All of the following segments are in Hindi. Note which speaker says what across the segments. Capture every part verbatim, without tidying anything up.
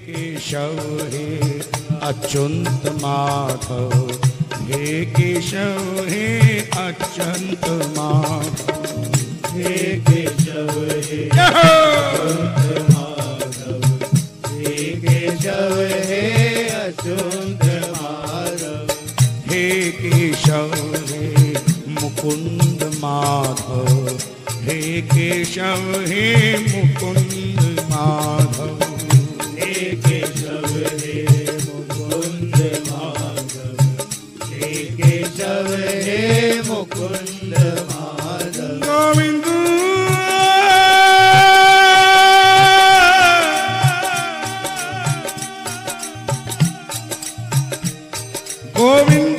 Speaker 1: केशव हे अच्युत माधव, हे केशव हे अच्युत माधव, हे केशव हे अच्युत माधव, हे केशव हे अच्युत माधव, हे केशव हे मुकुंद माधव, हे केशव हे मुकुंद माधव, हे केशव हे मुकुंद माधव, हे केशव हे मुकुंद माधव। गोविंद गोविंद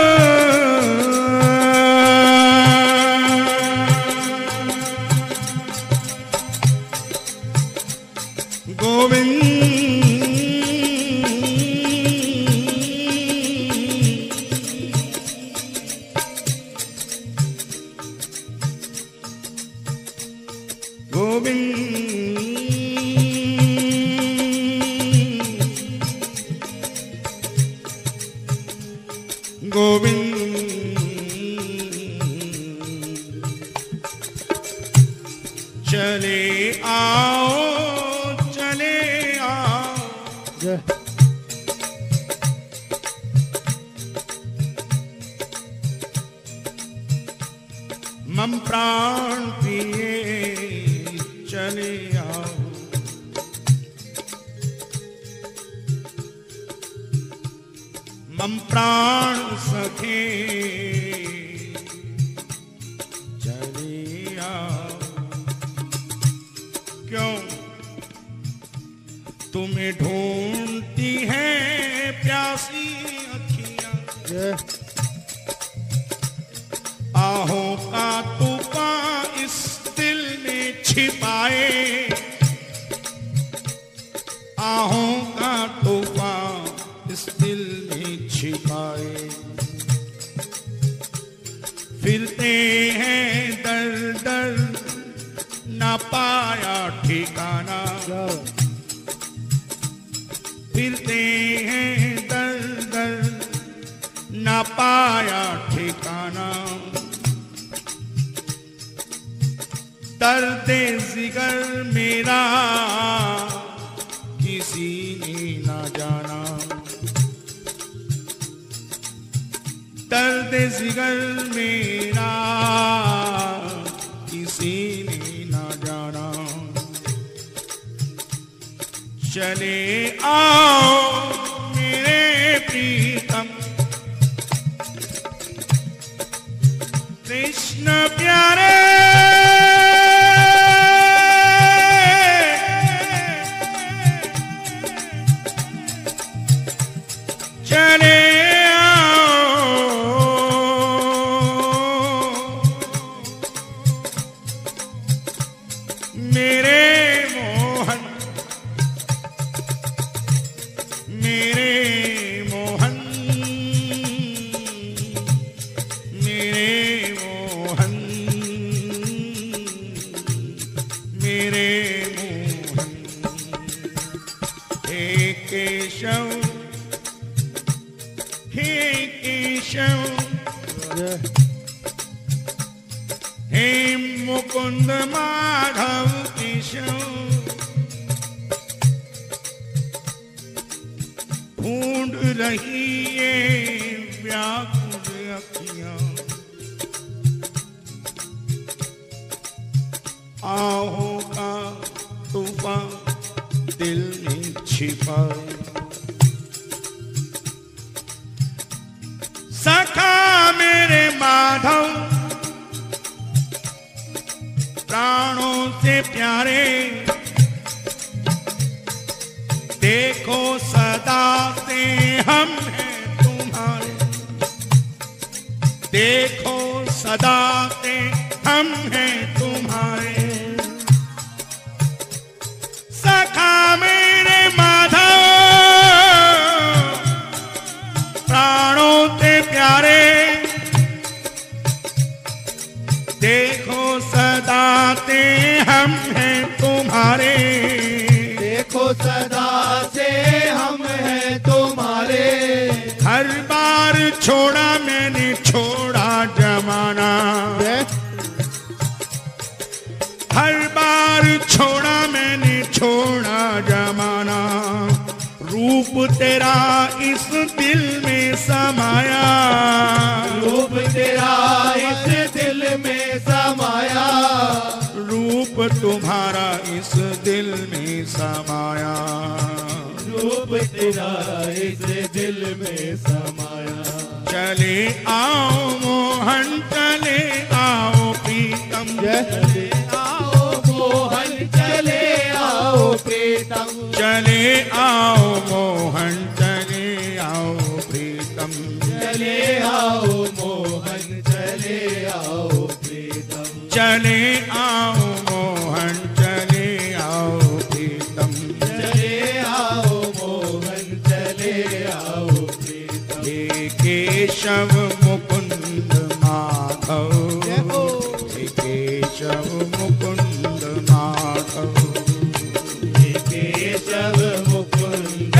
Speaker 1: मम प्राण प्रिय चले आओ, मम प्राण सखे चले आओ। क्यों तुम्हें ढूंढती है प्यासी अखियां, आहों का तूफान इस दिल में छिपाए, आहों का तूफान इस दिल में छिपाए। फिरते हैं दर दर ना पाया ठिकाना, फिरते हैं दर दर ना पाया ठिकाना। दर्द जिगर मेरा किसी ने ना जाना, दर्द जिगर मेरा किसी ने ना जाना। चले आओ मेरे प्रीतम कृष्ण प्यारे, चले आओ मेरे मोहन, मेरे मोहन, मेरे मोहन, मेरे मोहन। हे केशव हे केशव हे मुकुंद माधव केशव, ढूंढ रही ये व्याकुल अखियां, आहों का तूफान दिल में छिपाए। सखा मेरे माधव प्राणों से प्यारे, देखो सदा से हम हैं तुम्हारे, देखो सदा से हम हैं तुम्हारे। सखा मेरे माधव प्राणों से प्यारे, देखो सदा से हम हैं तुम्हारे,
Speaker 2: देखो सदा से
Speaker 1: छोड़ा मैंने छोड़ा जमाना, हर बार छोड़ा मैंने छोड़ा जमाना, रूप तेरा इस दिल में समाया,
Speaker 2: रूप तेरा इस दिल में समाया,
Speaker 1: रूप तुम्हारा इस दिल में समाया,
Speaker 2: रूप तेरा इस दिल में समाया।
Speaker 1: चले आओ मोहन चले आओ प्रीतम,
Speaker 2: चले आओ मोहन चले आओ प्रीतम,
Speaker 1: चले आओ मोहन चले आओ प्रीतम,
Speaker 2: चले आओ मोहन चले आओ प्रीतम,
Speaker 1: चले आओ मोहन चले आओ प्रीतम,
Speaker 2: चले आओ मोहन चले आओ प्रीतम।
Speaker 1: हे केशव मुकुंद माधव, हे केशव मुकुंद माधव,
Speaker 2: हे केशव मुकुंद,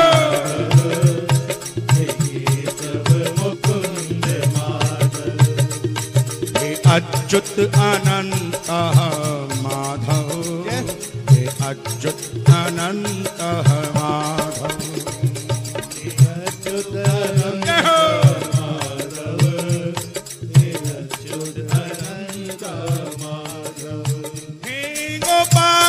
Speaker 2: हे केशव मुकुंद माधव,
Speaker 1: हे अच्युत अनंत माधव, हे अच्युत अनंत माधव,
Speaker 2: हे अच्युत अनंत माधव, हे अच्युत अनंत माधव।
Speaker 1: हे गोपाल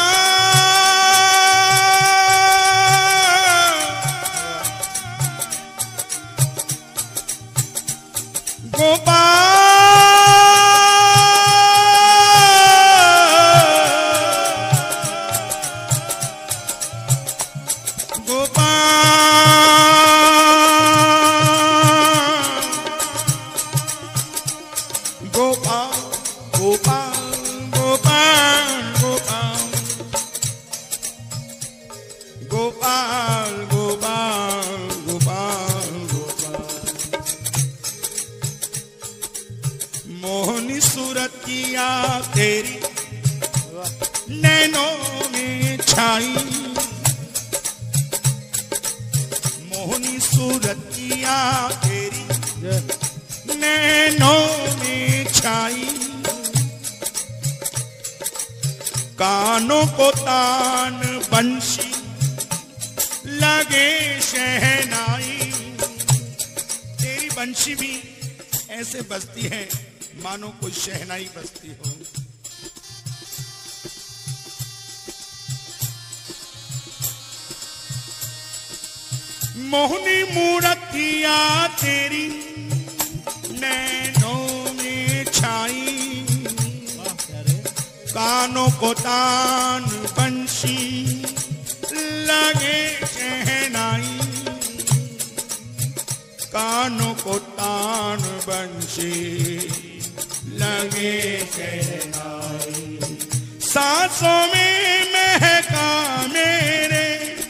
Speaker 1: गोपाल गोपाल गोपाल गोपाल गोपाल, मोहनी सूरत किया तेरी नैनों में छाई, मोहनी सूरत किया तेरी नैनों में छाई, कानों को तान बंशी लगे शहनाई, तेरी बंशी भी ऐसे बजती है मानो कोई शहनाई बजती हो। मोहनी मूर्तिया तेरी नैनों में छाई, कानों को तान बंशी लगे शहनाई, कानों को तान बंशी लगे शहनाई, सांसों में महका मेरे,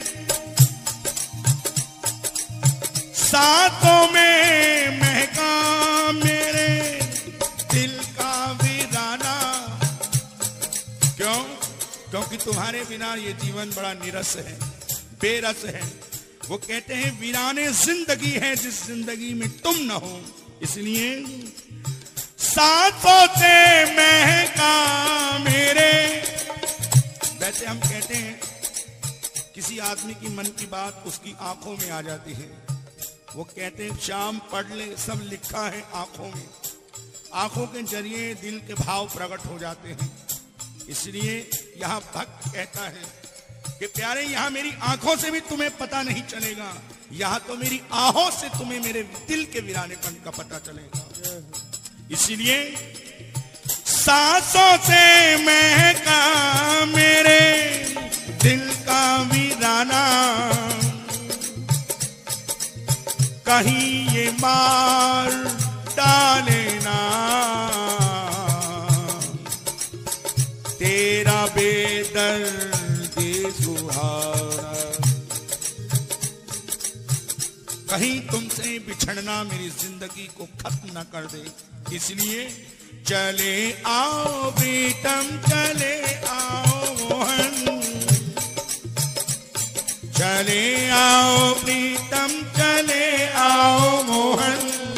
Speaker 1: सांसों में महका मेरे दिल का वीराना, क्यों? क्योंकि तुम्हारे बिना ये जीवन बड़ा निरस है, बेरस है। वो कहते हैं वीराने जिंदगी है जिस जिंदगी में तुम न हो, इसलिए सांसों से महका मेरे। वैसे हम कहते हैं किसी आदमी की मन की बात उसकी आंखों में आ जाती है, वो कहते हैं शाम पढ़ ले सब लिखा है आंखों में, आंखों के जरिए दिल के भाव प्रकट हो जाते हैं। इसलिए यहाँ भक्त कहता है कि प्यारे यहाँ मेरी आंखों से भी तुम्हें पता नहीं चलेगा, यहाँ तो मेरी आहों से तुम्हें मेरे दिल के वीरानेपन का पता चलेगा। इसलिए सांसों से महका मेरे दिल का वीराना, कहीं ये मार डाले ना तेरा बेदर्दी सुहाना, कहीं तुमसे बिछड़ना मेरी जिंदगी को खत्म न कर दे। इसलिए चले आओ प्रीतम चले आओ मोहन, चले आओ प्रीतम चले आओ मोहन,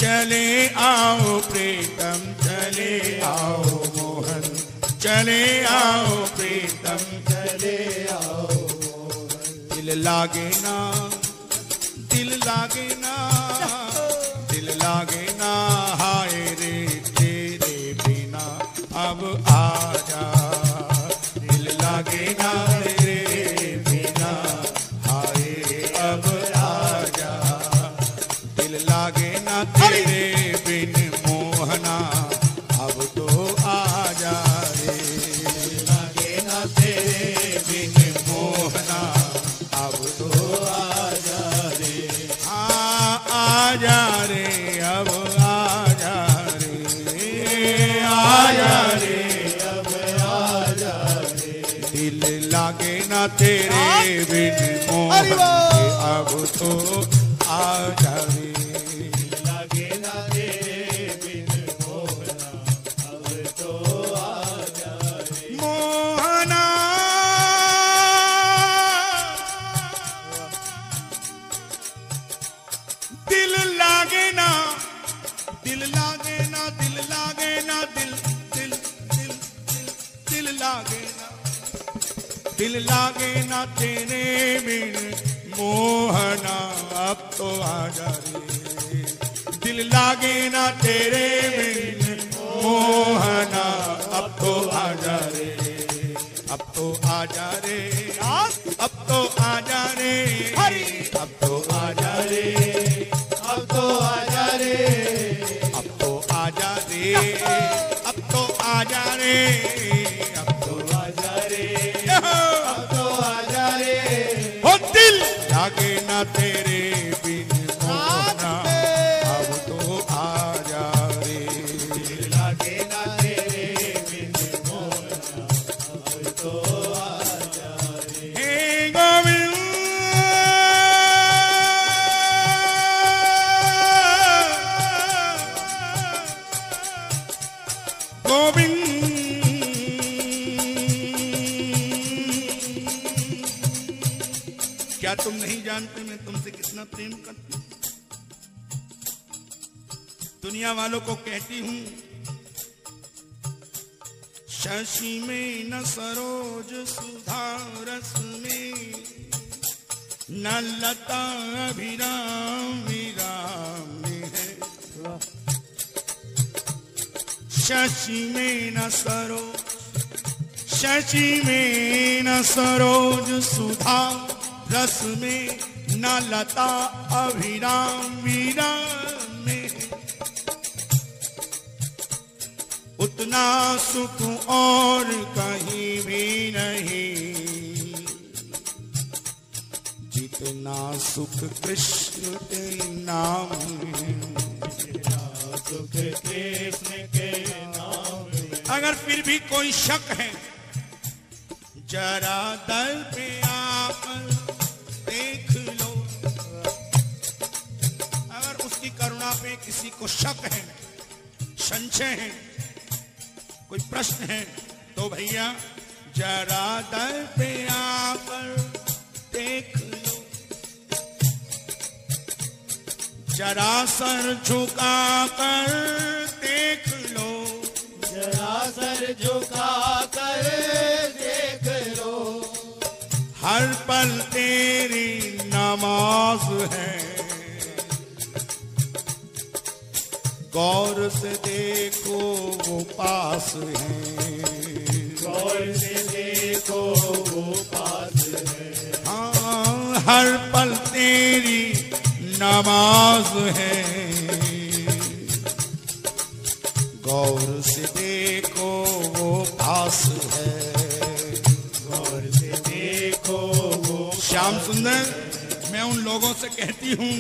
Speaker 1: चले आओ प्रीतम चले आओ मोहन, चले आओ प्रीतम
Speaker 2: चले आओ
Speaker 1: दिल लागे ना, दिल लागे ना, दिल लागे ना, हाय रे तेरे बिना अब आजा, दिल लागे ना तेरे बिना, हाय अब आजा, दिल लागे ना तेरे बिन मोहना, अब तो आजा रे, दिल लागे ना तेरे बिन मोहना, अब तो आजा रे, हाँ आजा रे, अब आजा रे, आजा रे,
Speaker 2: अब आजा रे,
Speaker 1: दिल लागे ना तेरे बिन मोहना, अब तो आजा रे,
Speaker 2: लागे ना तेरे बिन मोहना, अब तो आजा रे,
Speaker 1: मोहना दिल लागे ना, दिल लागे ना, दिल लागे ना, दिल दिल दिल दिल दिल लागे ना, दिल लागे ना तेरे बिन मोहना, अब तो आजा रे, दिल लागे ना तेरे बिन मोहना, अब तो आजा रे, अब तो आजा रे, अब तो आजा रे, अब तो आजा रे,
Speaker 2: अब तो आजा रे,
Speaker 1: अब तो आजा रे, अब तो आजा रे, अब तो
Speaker 2: आजा रे, अब तो आजा रे,
Speaker 1: हो दिल लागे ना तेरे बिन मोहना, अब तो आजा रे,
Speaker 2: लागे ना तेरे बिन मोहना, अब तो आजा रे,
Speaker 1: हे गोविंद गोविंद क्या तुम नहीं जानते मैं तुमसे कितना प्रेम करती हूं? दुनिया वालों को कहती हूं शशि में न सरोज सुधा रस में, न लता अभिराम विराम में है, शशि में न सरोज, शशि में न सरोज सुधा रस में, न लता अभिराम विराम में, उतना सुख और कहीं भी नहीं, जितना सुख कृष्ण के नाम में,
Speaker 2: सुख कृष्ण के नाम में,
Speaker 1: अगर फिर भी कोई शक है जरा दर पे आकर देख लो, अगर उसकी करुणा पे किसी को शक है, संशय है, कोई प्रश्न है, तो भैया जरा दर पे आकर देख लो, जरा सर झुका कर देख लो,
Speaker 2: जरा सर झुका कर देख लो,
Speaker 1: हर पल तेरी नमाज है, गौर से देखो वो पास है,
Speaker 2: गौर से देखो वो पास है,
Speaker 1: हाँ हर पल तेरी नमाज है, गौर से देखो वो पास है,
Speaker 2: गौर से देखो वो
Speaker 1: श्याम सुंदर मैं उन लोगों से कहती हूँ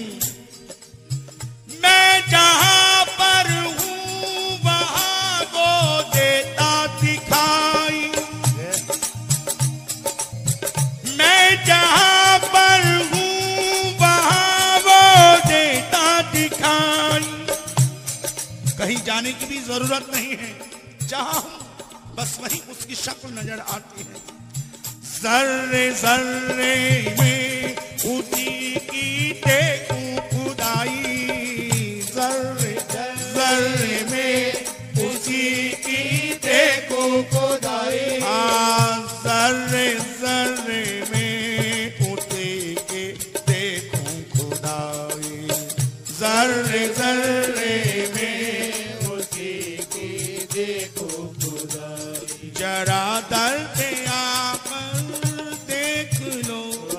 Speaker 1: मैं जहां पर हूँ वहां वो देता दिखाई, मैं जहां पर हूँ वहां वो देता दिखाई, कहीं जाने की भी जरूरत नहीं है, जहां हूं बस वहीं उसकी शक्ल नजर आती है, जर्रे जर्रे में उसी की देखूं खुदाई, जर्रे जर्रे जर्रे में
Speaker 2: उसी की देखो खुदाई।
Speaker 1: जरा दर पे आकर देख लो,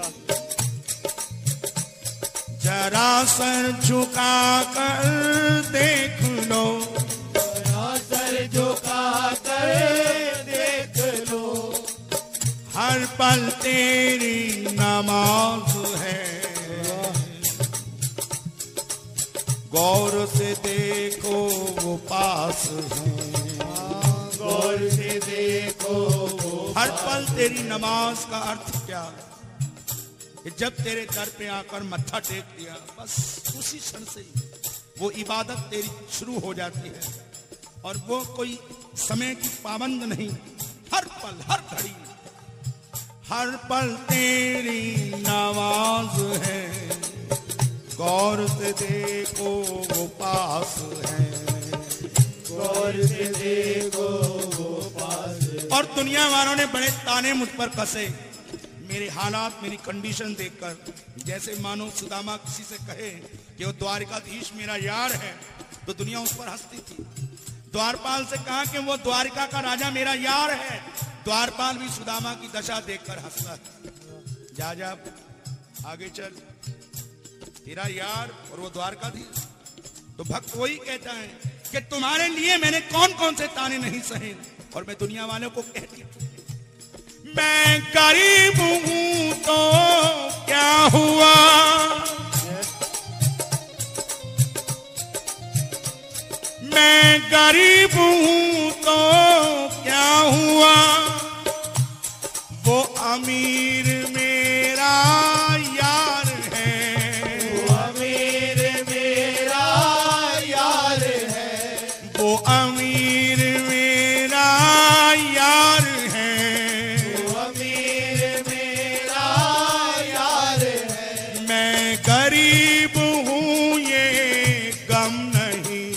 Speaker 1: जरा सर झुका कर देख लो,
Speaker 2: जरा सर झुका कर देख लो।
Speaker 1: हर पल तेरी नमाज है, गौर से देखो वो पास है,
Speaker 2: गौर से देखो वो
Speaker 1: हर पल तेरी नमाज का अर्थ क्या? कि जब तेरे दर पे आकर मत्था टेक दिया, बस उसी क्षण से ही वो इबादत तेरी शुरू हो जाती है। और वो कोई समय की पाबंद नहीं, हर पल हर घड़ी हर पल तेरी नमाज है, गौर से देखो वो पास है,
Speaker 2: गौर से देखो वो पास है।
Speaker 1: और दुनिया वालों ने बड़े ताने मुझ पर कसे, मेरे हालात मेरी कंडीशन देखकर। जैसे मानो सुदामा किसी से कहे कि वो द्वारिकाधीश मेरा यार है, तो दुनिया उस पर हंसती थी। द्वारपाल से कहा कि वो द्वारिका का राजा मेरा यार है, द्वारपाल भी सुदामा की दशा देखकर हंसता। जा जा आगे चल, तेरा यार और वो द्वारकाधीश। तो भक्त वही कहता है कि तुम्हारे लिए मैंने कौन कौन से ताने नहीं सहे, और मैं दुनिया वालों को कह दिया मैं गरीब हूं तो क्या हुआ, मैं गरीब हूं तो क्या हुआ, वो अमीर मेरा यार है,
Speaker 2: वो अमीर मेरा यार है,
Speaker 1: वो अमीर मेरा यार है,
Speaker 2: वो अमीर मेरा यार है।
Speaker 1: मैं गरीब हूँ ये गम नहीं,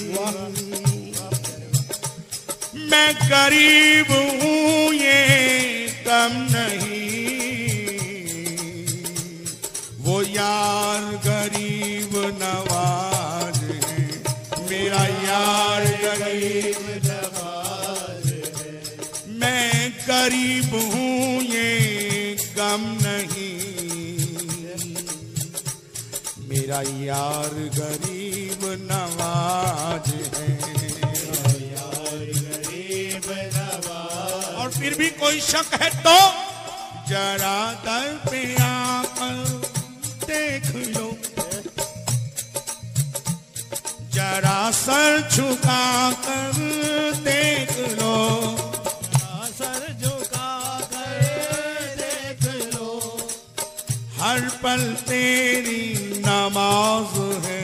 Speaker 1: मैं गरीब हूँ ये गम नहीं, वो यार गरीब नवाज है, मेरा यार गरीब
Speaker 2: नवाज है।
Speaker 1: मैं गरीब हूँ ये गम नहीं, मेरा यार गरीब नवाज है,
Speaker 2: यार गरीब नवाज।
Speaker 1: और फिर भी कोई शक है तो जरा दर पे आकर देख लो, जरा सर झुका कर देख लो,
Speaker 2: सर झुका कर देख लो।
Speaker 1: हर पल तेरी नमाज है,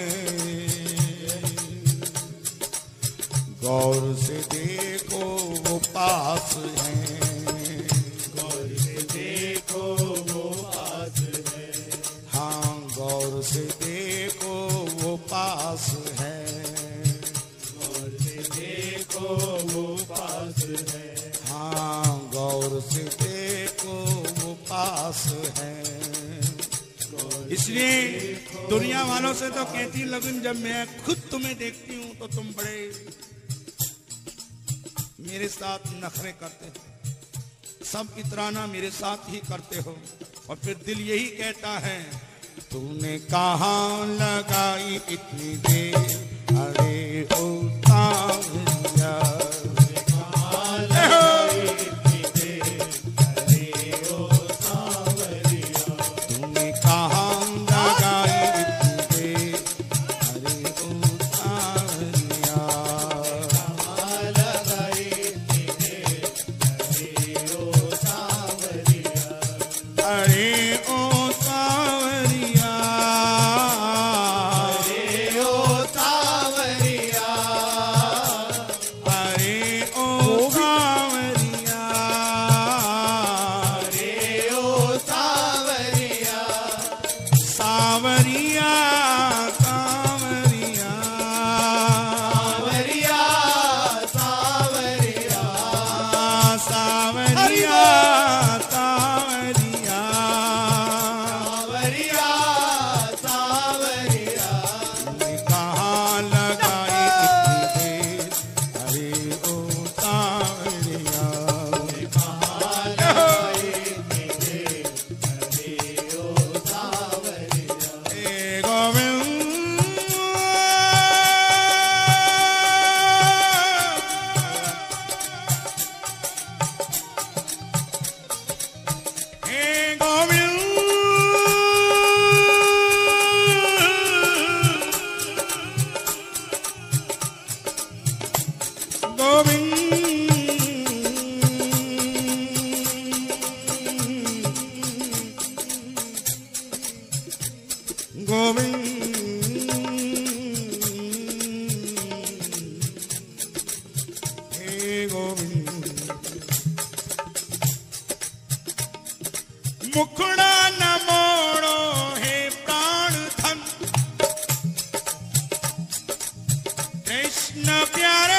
Speaker 1: गौर से देखो वो पास है,
Speaker 2: गौर से देखो वो पास है।
Speaker 1: हाँ गौर से देखो वो पास है,
Speaker 2: गौर से देखो वो पास है।
Speaker 1: हाँ गौर से देखो वो पास है। इसलिए दुनिया वालों से तो कहती, लेकिन जब मैं खुद तुम्हें देखती हूँ तो तुम बड़े मेरे साथ नखरे करते हो, सब इतराना मेरे साथ ही करते हो, और फिर दिल यही कहता है तूने कहाँ लगाई इतनी देर, अरे ओ तावरिया,
Speaker 2: कहाँ लगाई इतनी देर, अरे ओ सांवरिया।
Speaker 1: तूने कहाँ लगाई इतनी देर, अरे ओ तावरिया,
Speaker 2: कहाँ लगाई इतनी देर, अरे ओ सांवरिया।
Speaker 1: अरे ओ तावरिया,
Speaker 2: अरे ओ सांवरिया।
Speaker 1: गोविंद हे गोविंद मुखड़ा न मोड़ो हे प्राण धन कृष्ण प्यारे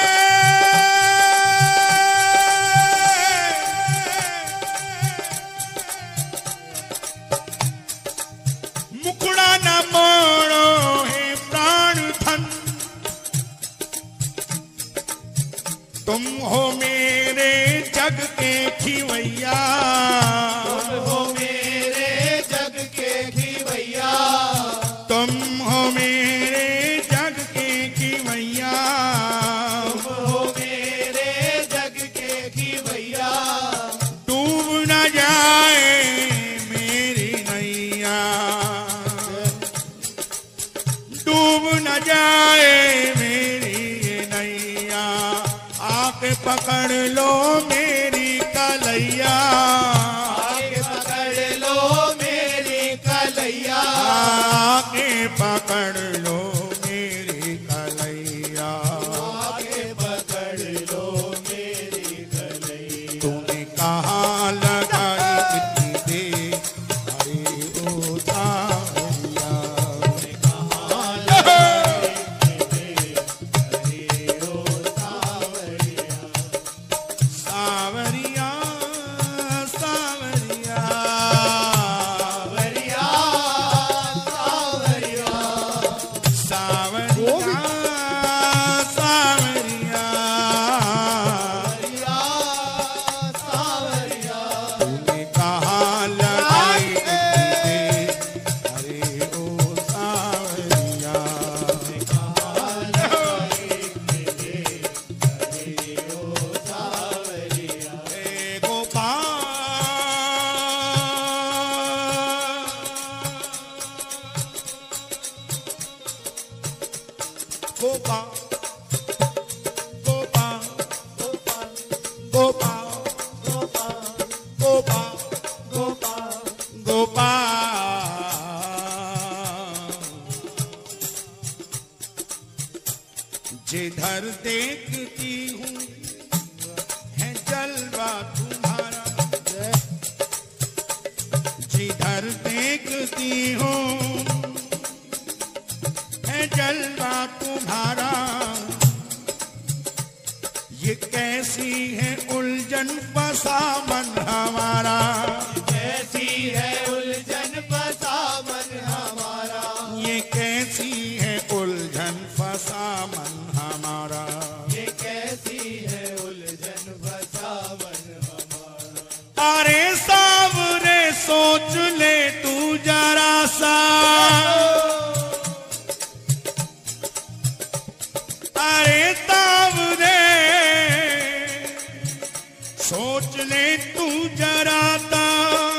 Speaker 1: मुखड़ा न मोड़ो हे प्राण धन तुम हो मेरे जग के खिवैया
Speaker 2: तुम हो मेरे जग के खिवैया
Speaker 1: तुम हो मेरे जग के खिवैया
Speaker 2: तुम हो मेरे जग के खिवैया
Speaker 1: डूब न जाए मेरी नैया डूब न जाए मेरी ये नैया आके पकड़ लो मेरी कलैया
Speaker 2: आके पकड़ लो मेरी कलैया
Speaker 1: आके पकड़ लो मेरी कलैया
Speaker 2: आके पकड़ लो मेरी कलैया
Speaker 1: तूने कहाँ लगाई इतनी देर अरे ओ सावरिया सावरिया सावरिया
Speaker 2: सावरिया
Speaker 1: सावरिया सावरिया
Speaker 2: सावरिया
Speaker 1: तूने कहाँ लगाई इतनी देर अरे ओ सावरिया हे गोपाल गोपाल गोपाल गोपाल गोपाल गोपाल जिधर देखती हूँ है जलवा तुम्हारा जिधर देखती हूँ है जलवा तुम्हारा ये कैसी है उलझन फसा मन हमारा
Speaker 2: कैसी है उलझन फसा मन हमारा
Speaker 1: ये कैसी है उलझन फसा मन हमारा
Speaker 2: ये कैसी है उलझन फसा मन हमारा
Speaker 1: अरे सावरे सोच ले तू जरा सा अरे तावरे सोच ले तू जरा ता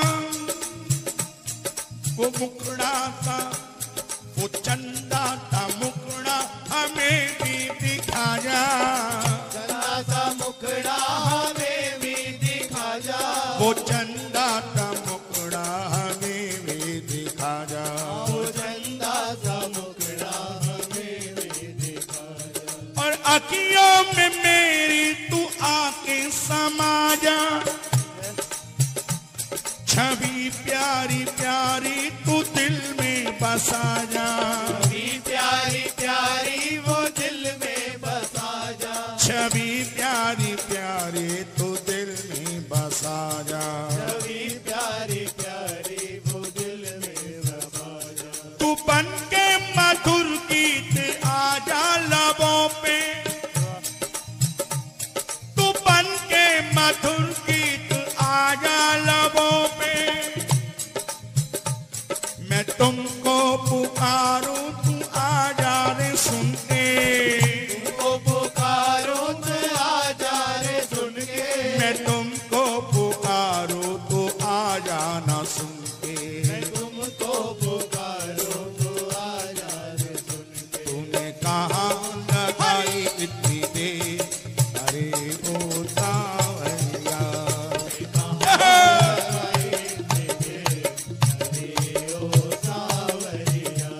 Speaker 1: वो मुखड़ा था वो चंदा था मुखड़ा हमें भी दिखा जा
Speaker 2: चंदा सा मुखड़ा हमें भी दिखा जा
Speaker 1: वो चंदा था मुखड़ा हमें भी दिखा जा
Speaker 2: वो चंदा सा मुखड़ा हमें भी दिखा जा
Speaker 1: और अखियों में मेरी तू आके समा जा छवि प्यारी प्यारी तू दिल में बसा जा
Speaker 2: छवि प्यारी प्यारी वो दिल में बसा जा
Speaker 1: छवि प्यारी प्यारी तू दिल में बसा जा
Speaker 2: छवि प्यारी प्यारी वो दिल में बसा जा
Speaker 1: तू बन के मधुर गीत आजा लबों पे तू बन के मधुर गीत आजा लबों पे मैं तुमको पुकारूं तू आजा रे सुन के
Speaker 2: तुमको पुकारो तो आ जा रे सुन के
Speaker 1: मैं तुमको पुकारूं तू आजा ना सुन के
Speaker 2: मैं तुमको पुकारो तो आ जा रे सुन के
Speaker 1: तूने कहाँ लगाई इतनी देर अरे ओ सावरिया
Speaker 2: हरे ओ सावरिया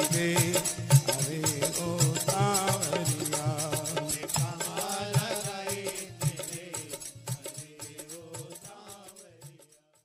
Speaker 1: लगे।